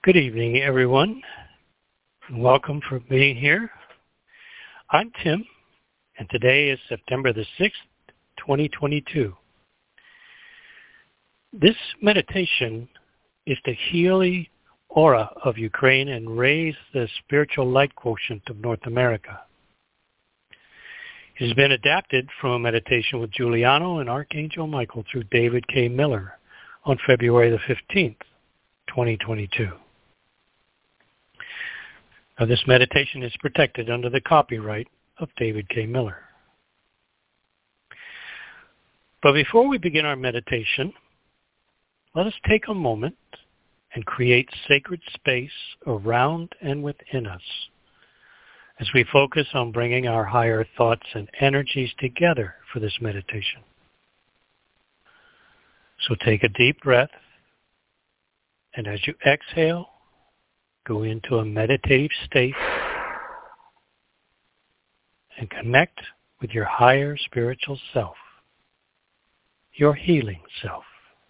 Good evening, everyone, and welcome for being here. I'm Tim, and today is September the 6th, 2022. This meditation is to heal the aura of Ukraine and raise the spiritual light quotient of North America. It has been adapted from a meditation with Giuliano and Archangel Michael through David K. Miller on February the 15th, 2022. Now, this meditation is protected under the copyright of David K. Miller. But before we begin our meditation, let us take a moment and create sacred space around and within us as we focus on bringing our higher thoughts and energies together for this meditation. So take a deep breath, and as you exhale, go into a meditative state and connect with your higher spiritual self, your healing self.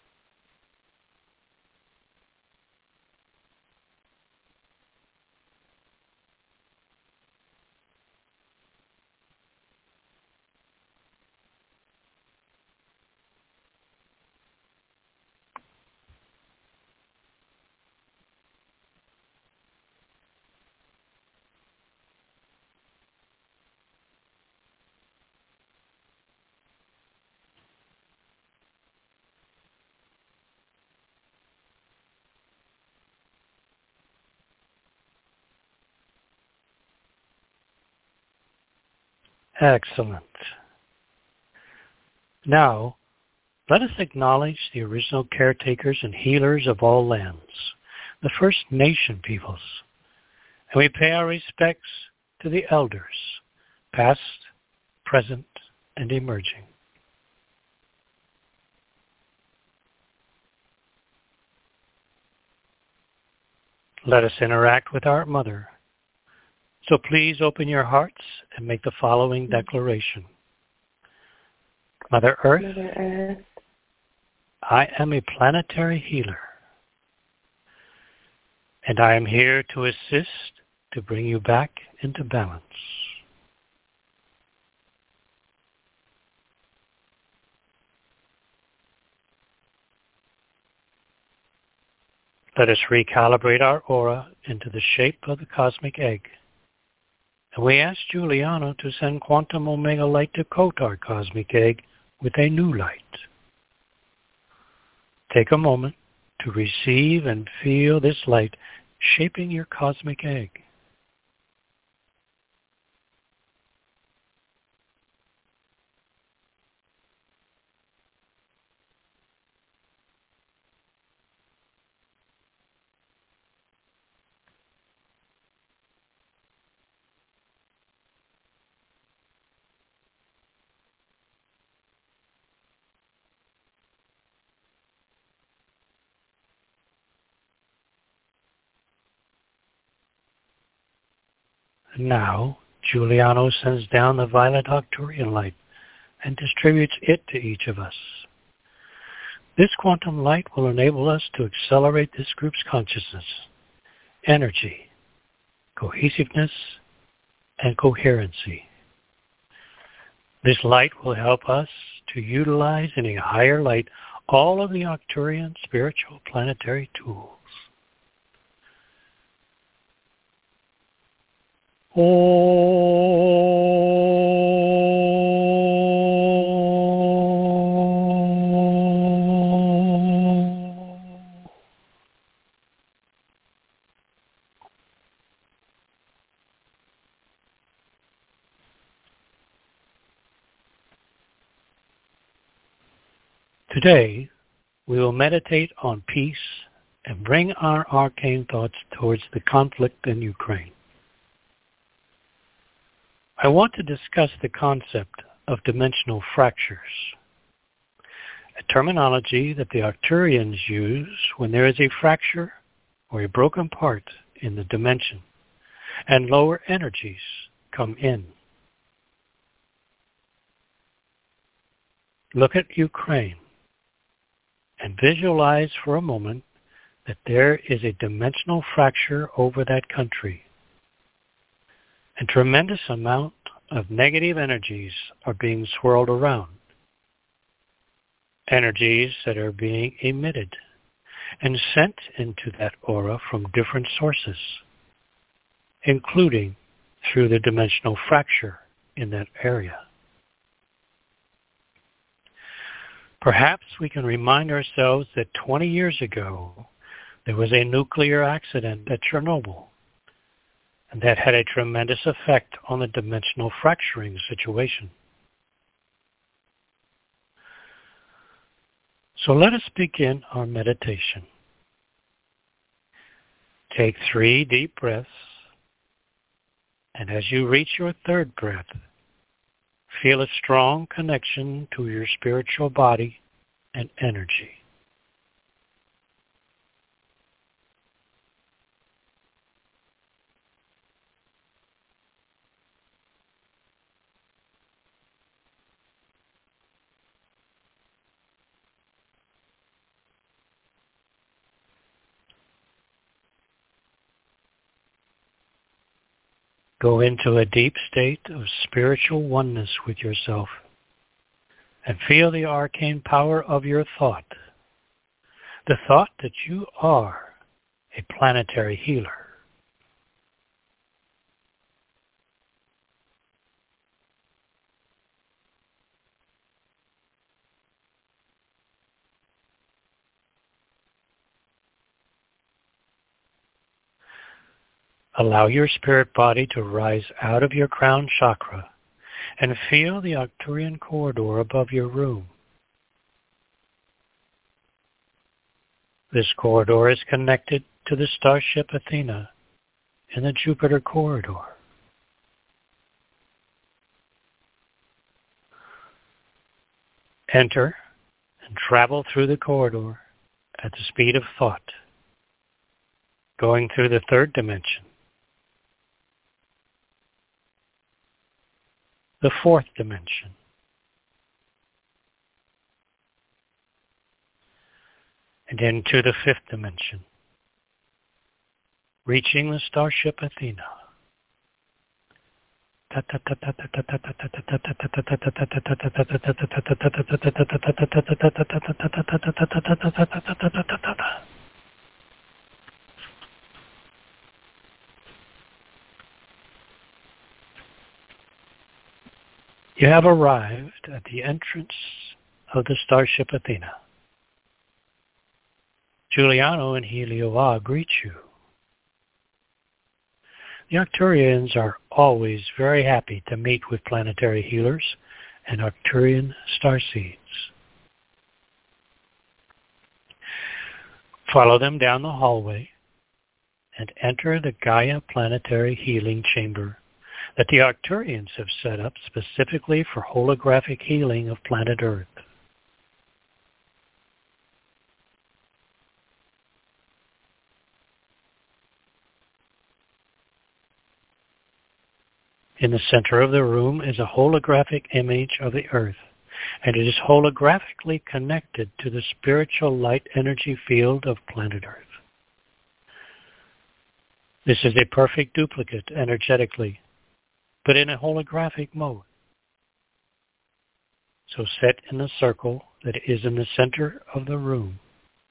Excellent. Now, let us acknowledge the original caretakers and healers of all lands, the First Nation peoples, and we pay our respects to the elders, past, present, and emerging. Let us interact with our Mother. So please open your hearts and make the following declaration. Mother Earth, I am a planetary healer, and I am here to assist to bring you back into balance. Let us recalibrate our aura into the shape of the cosmic egg. And we ask Giuliano to send quantum omega light to coat our cosmic egg with a new light. Take a moment to receive and feel this light shaping your cosmic egg. Now, Giuliano sends down the violet Arcturian light and distributes it to each of us. This quantum light will enable us to accelerate this group's consciousness, energy, cohesiveness, and coherency. This light will help us to utilize in a higher light all of the Arcturian spiritual planetary tools. Today, we will meditate on peace and bring our arcane thoughts towards the conflict in Ukraine. I want to discuss the concept of dimensional fractures, a terminology that the Arcturians use when there is a fracture or a broken part in the dimension and lower energies come in. Look at Ukraine and visualize for a moment that there is a dimensional fracture over that country. A tremendous amount of negative energies are being swirled around. Energies that are being emitted and sent into that aura from different sources, including through the dimensional fracture in that area. Perhaps we can remind ourselves that 20 years ago, there was a nuclear accident at Chernobyl, and that had a tremendous effect on the dimensional fracturing situation. So let us begin our meditation. Take 3 deep breaths, and as you reach your 3rd breath, feel a strong connection to your spiritual body and energy. Go into a deep state of spiritual oneness with yourself and feel the arcane power of your thought, the thought that you are a planetary healer. Allow your spirit body to rise out of your crown chakra and feel the Arcturian corridor above your room. This corridor is connected to the starship Athena in the Jupiter corridor. Enter and travel through the corridor at the speed of thought, going through the 3rd dimension, the 4th dimension, and into the 5th dimension, reaching the starship Athena. You have arrived at the entrance of the starship Athena. Giuliano and Helioa greet you. The Arcturians are always very happy to meet with planetary healers and Arcturian starseeds. Follow them down the hallway and enter the Gaia Planetary Healing Chamber that the Arcturians have set up specifically for holographic healing of planet Earth. In the center of the room is a holographic image of the Earth, and it is holographically connected to the spiritual light energy field of planet Earth. This is a perfect duplicate energetically, but in a holographic mode. So set in the circle that is in the center of the room.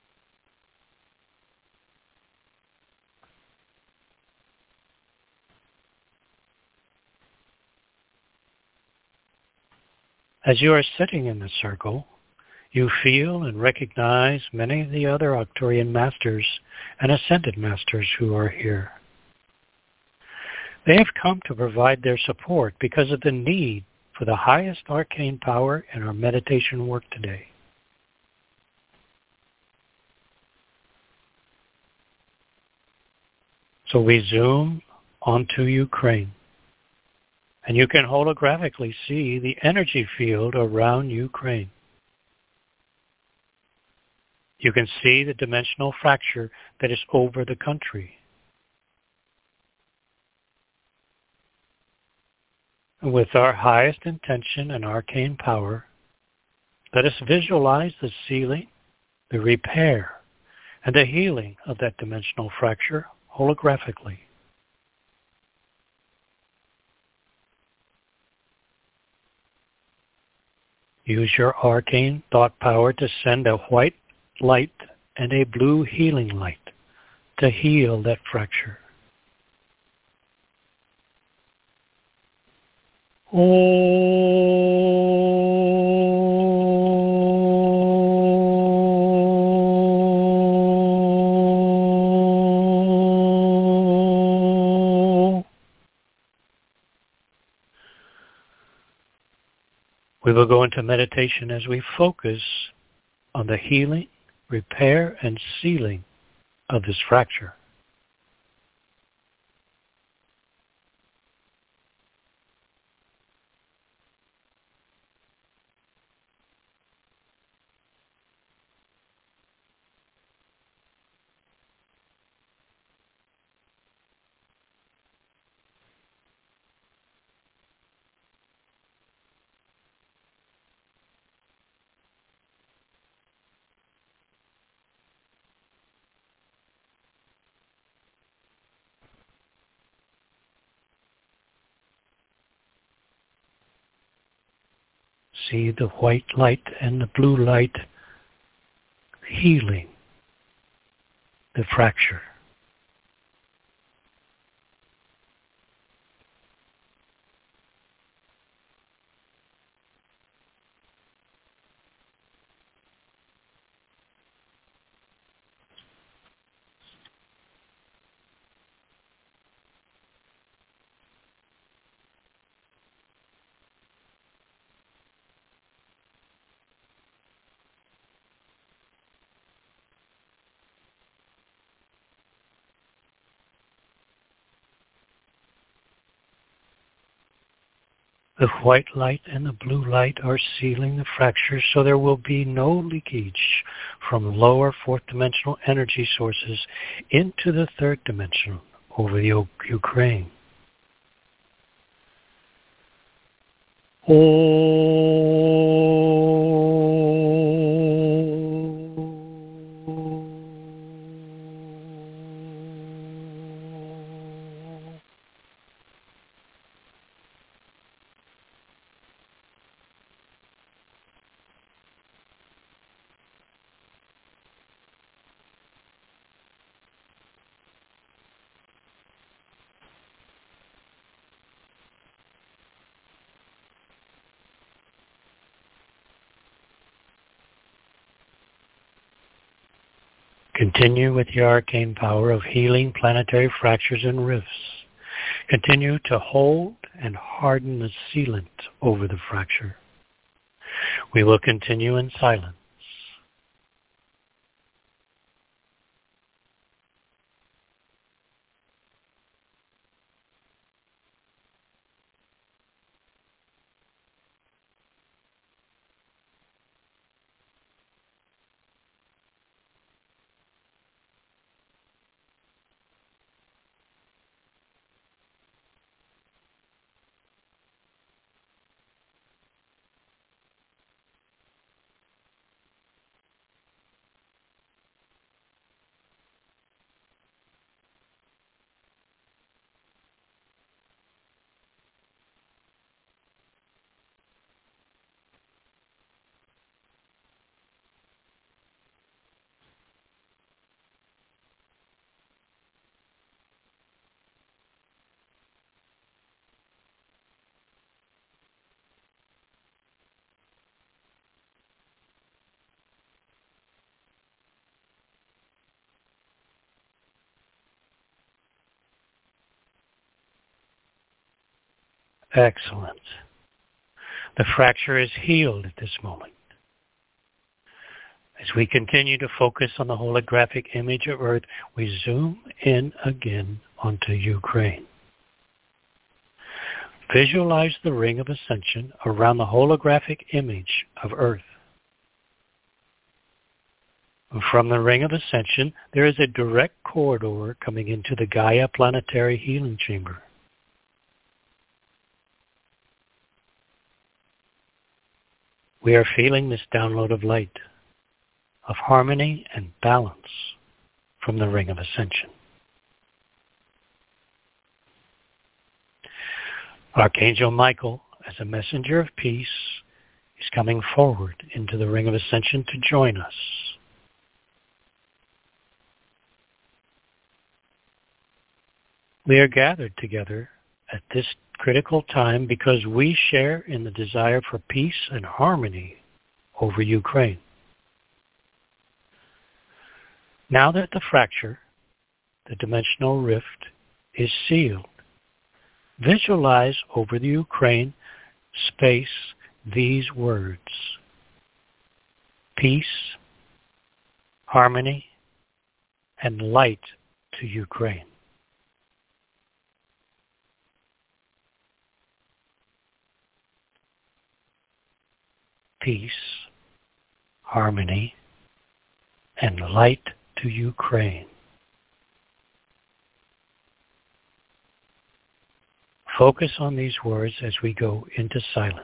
As you are sitting in the circle, you feel and recognize many of the other Arcturian masters and ascended masters who are here. They have come to provide their support because of the need for the highest arcane power in our meditation work today. So we zoom onto Ukraine, and you can holographically see the energy field around Ukraine. You can see the dimensional fracture that is over the country. With our highest intention and arcane power, let us visualize the sealing, the repair, and the healing of that dimensional fracture holographically. Use your arcane thought power to send a white light and a blue healing light to heal that fracture. We will go into meditation as we focus on the healing, repair, and sealing of this fracture. See the white light and the blue light healing the fracture. The white light and the blue light are sealing the fracture so there will be no leakage from lower fourth dimensional energy sources into the third dimension over the Ukraine. Continue with the arcane power of healing planetary fractures and rifts. Continue to hold and harden the sealant over the fracture. We will continue in silence. Excellent. The fracture is healed at this moment. As we continue to focus on the holographic image of Earth, we zoom in again onto Ukraine. Visualize the ring of ascension around the holographic image of Earth. From the ring of ascension, there is a direct corridor coming into the Gaia planetary healing chamber. We are feeling this download of light, of harmony and balance from the Ring of Ascension. Archangel Michael, as a messenger of peace, is coming forward into the Ring of Ascension to join us. We are gathered together at this critical time because we share in the desire for peace and harmony over Ukraine. Now that the fracture, the dimensional rift, is sealed, visualize over the Ukraine space these words: peace, harmony, and light to Ukraine. Peace, harmony, and light to Ukraine. Focus on these words as we go into silence.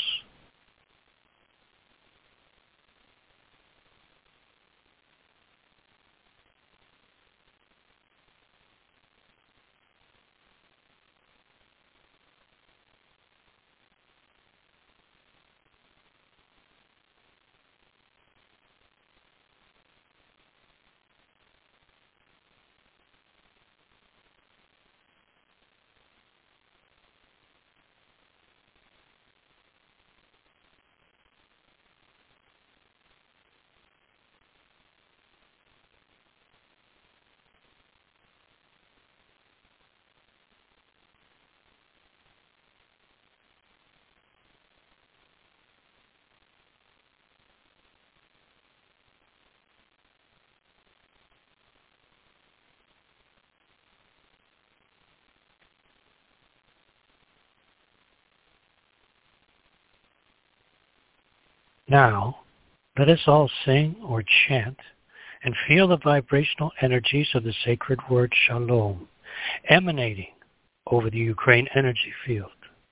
Now, let us all sing or chant and feel the vibrational energies of the sacred word Shalom emanating over the Ukraine energy field.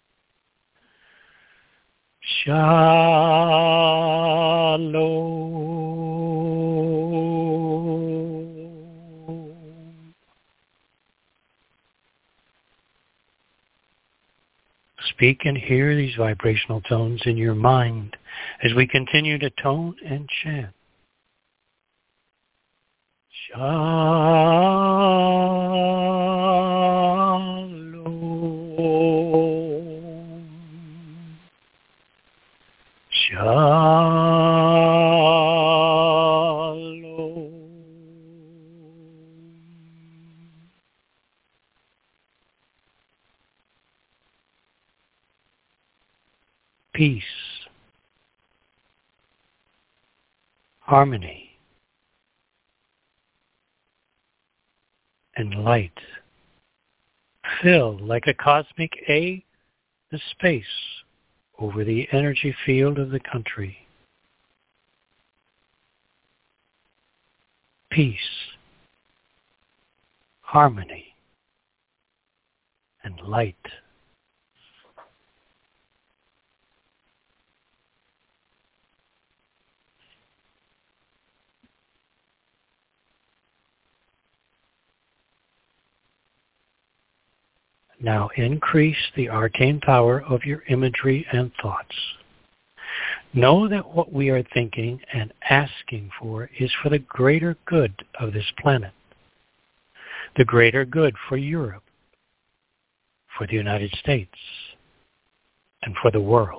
Shalom. Speak and hear these vibrational tones in your mind as we continue to tone and chant. Shalom. Shalom. Peace, harmony, and light fill like a cosmic A the space over the energy field of the country. Peace, harmony, and light. Now increase the arcane power of your imagery and thoughts. Know that what we are thinking and asking for is for the greater good of this planet, the greater good for Europe, for the United States, and for the world.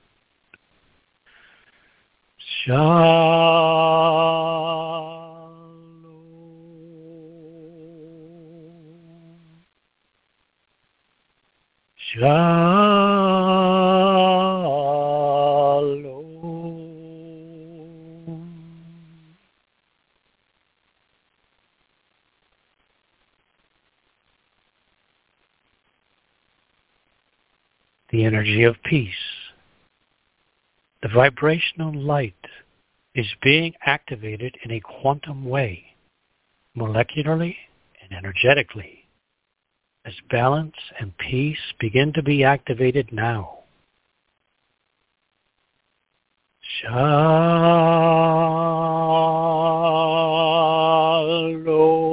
Shalom. The energy of peace, the vibrational light, is being activated in a quantum way, molecularly and energetically, as balance and peace begin to be activated now. Shalom.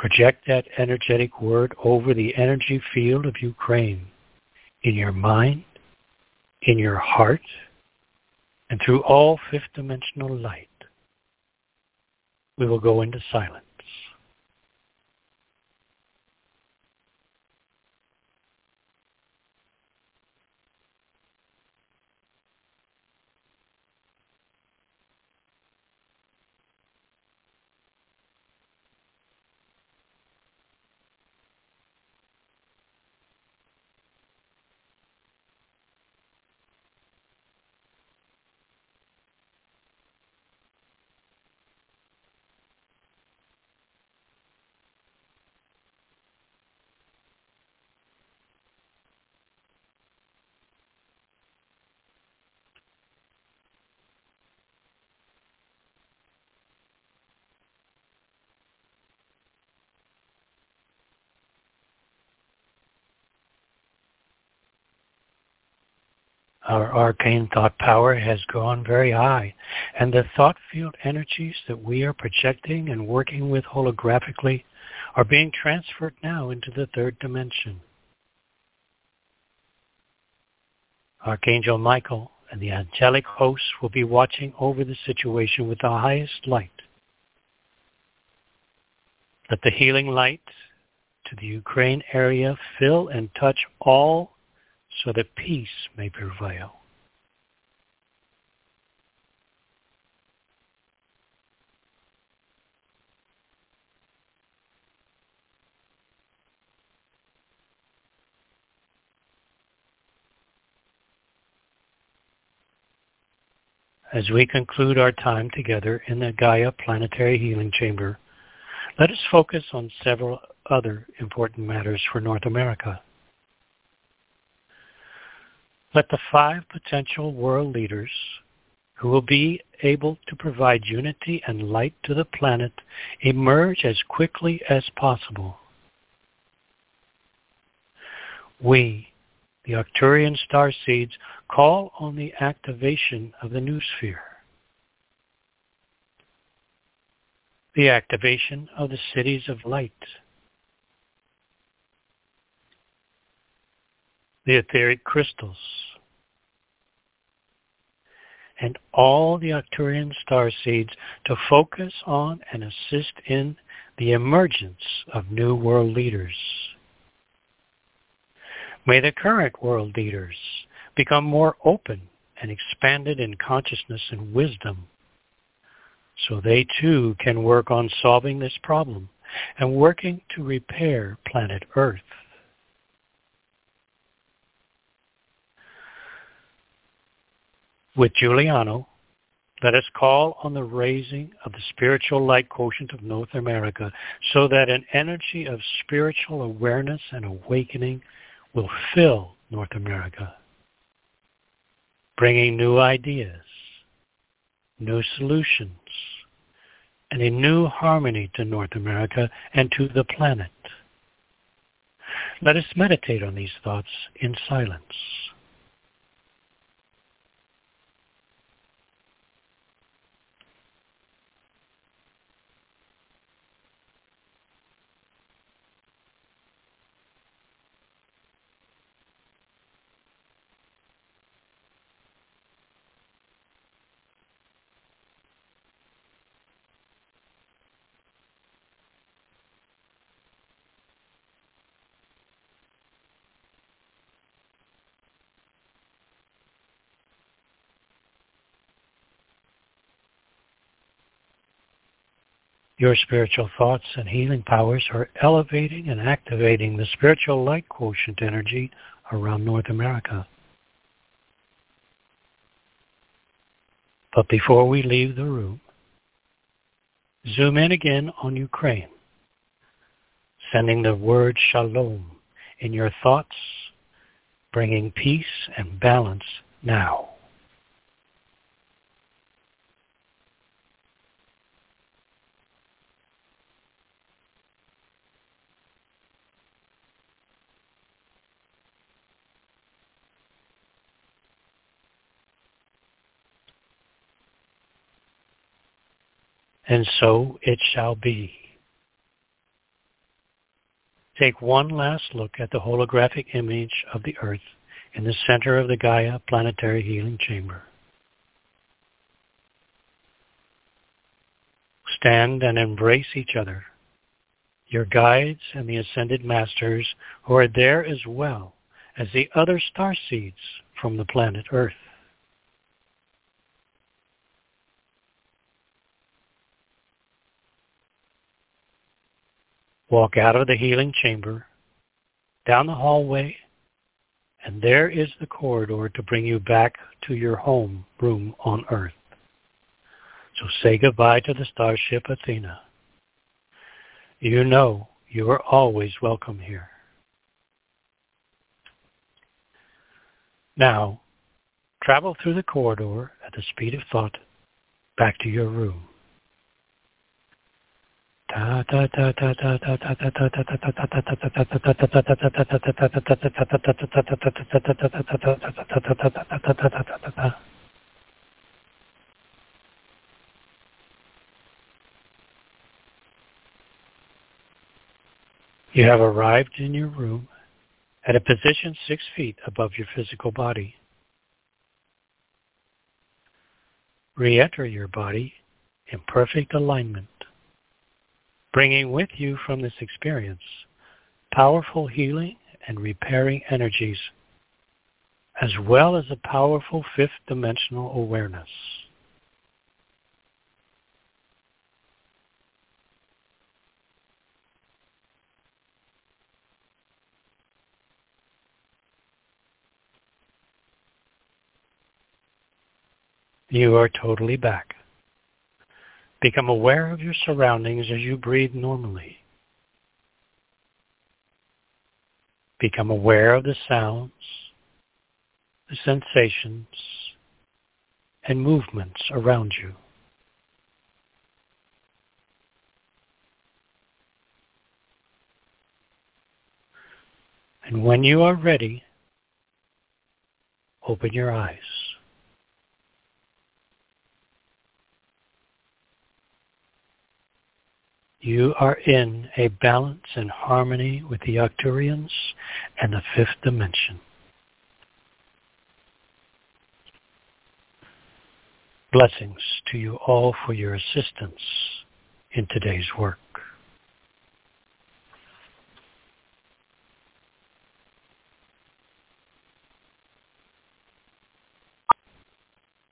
Project that energetic word over the energy field of Ukraine, in your mind, in your heart, and through all fifth dimensional light. We will go into silence. Our arcane thought power has gone very high, and the thought field energies that we are projecting and working with holographically are being transferred now into the third dimension. Archangel Michael and the angelic hosts will be watching over the situation with the highest light. Let the healing light to the Ukraine area fill and touch all so that peace may prevail. As we conclude our time together in the Gaia Planetary Healing Chamber, let us focus on several other important matters for North America. Let the 5 potential world leaders who will be able to provide unity and light to the planet emerge as quickly as possible. We, the Arcturian starseeds, call on the activation of the noosphere, the activation of the cities of light, the etheric crystals, and all the Arcturian starseeds to focus on and assist in the emergence of new world leaders. May the current world leaders become more open and expanded in consciousness and wisdom, so they too can work on solving this problem and working to repair planet Earth. With Giuliano, let us call on the raising of the spiritual light quotient of North America so that an energy of spiritual awareness and awakening will fill North America, bringing new ideas, new solutions, and a new harmony to North America and to the planet. Let us meditate on these thoughts in silence. Your spiritual thoughts and healing powers are elevating and activating the spiritual light quotient energy around North America. But before we leave the room, zoom in again on Ukraine, sending the word shalom in your thoughts, bringing peace and balance now. And so it shall be. Take one last look at the holographic image of the Earth in the center of the Gaia Planetary Healing Chamber. Stand and embrace each other, your guides and the Ascended Masters who are there as well as the other star seeds from the planet Earth. Walk out of the healing chamber, down the hallway, and there is the corridor to bring you back to your home room on Earth. So say goodbye to the starship Athena. You know you are always welcome here. Now, travel through the corridor at the speed of thought back to your room. You have arrived in your room at a position 6 feet above your physical body. Re-enter your body in perfect alignment, bringing with you from this experience powerful healing and repairing energies, as well as a powerful fifth dimensional awareness. You are totally back. Become aware of your surroundings as you breathe normally. Become aware of the sounds, the sensations, and movements around you. And when you are ready, open your eyes. You are in a balance and harmony with the Arcturians and the fifth dimension. Blessings to you all for your assistance in today's work.